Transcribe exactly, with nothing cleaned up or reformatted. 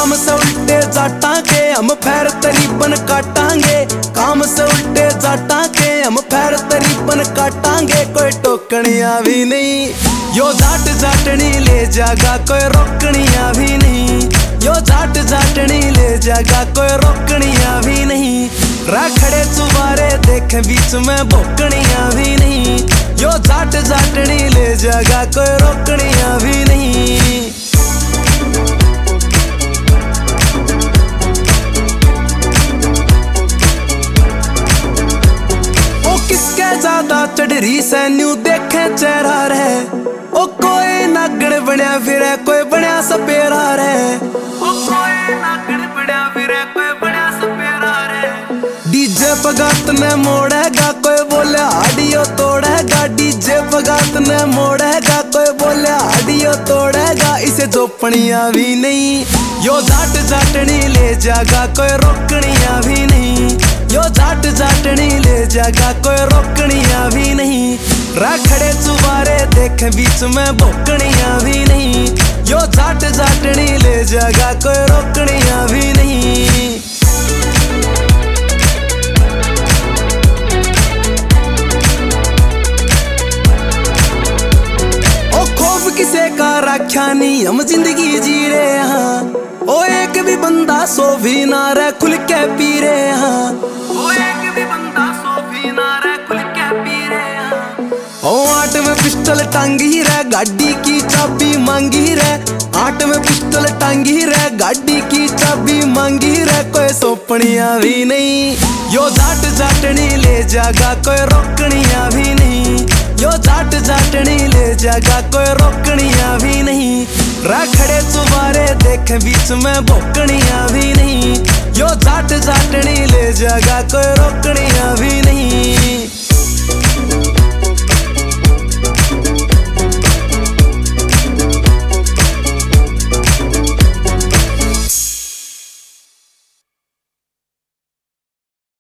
काम से उल्टे जाटा के हम फैर तरीबन काटांगे। काम से उल्टे जाटा के हम फैर तरीबन काटांगे। कोई टोकनिया भी नहीं यो जाट जाटनी ले जागा, कोई रोकनिया भी नहीं। यो जाट जाटनी ले जागा, कोई रोकनिया भी नहीं। रखड़े चुबारे देख बीच में भोकनिया भी नहीं। यो जाट जाटनी ले जागा, कोई रोकनिया भी नहीं। ओ किसके ज्यादा चढ़री से न्यू देखे चेहरा रे। ओ कोई नागड़ बनया फिरे, कोई बनया सपेरा रे। ओ कोई नागड़ बनया फिरे, कोई बनया सपेरा रे। डीजे पगात ने मोड़ेगा, कोई बोले हाडियो तोड़ेगा। डीजे पगात ने मोड़ेगा, कोई बोले हाडियो तोड़ेगा। इसे जोपनिया भी नहीं यो जाट जाटनी ले जागा, कोई रोकनिया भी नहीं। यो जाट जाटनी ले जागा, कोई रोकनिया भी नहीं। रखड़े चुबारे देख बीच में भोकनिया भी नहीं। यो जाट जाटनी ले जागा, कोई रोकनिया भी नहीं। ओ खौफ किसे का रखा नहीं, हम जिंदगी जी रहे हैं। ओ एक भी बंदा सो भी ना रे खुल के पी रहे हैं। ओ एक भी बंदा सो भी ना रे खुल के पी रहे हैं। ओ आठ में पिस्टल टांगी रे, गाड़ी की चाबी मांगी रे। आठ में पिस्टल टांगी रे, गाड़ी की चाबी मांगी रे। कोई सोपनिया भी नहीं यो जाट जाटनी ले जागा, कोई रोकनिया भी नहीं। यो जाट जाटनी ले जागा, कोई रोकनिया भी नहीं। रखड़े चुबारे देख बीच में भोकनिया भी नहीं। यो जाट जाटनी ले जागा, कोई रोकनिया भी नहीं।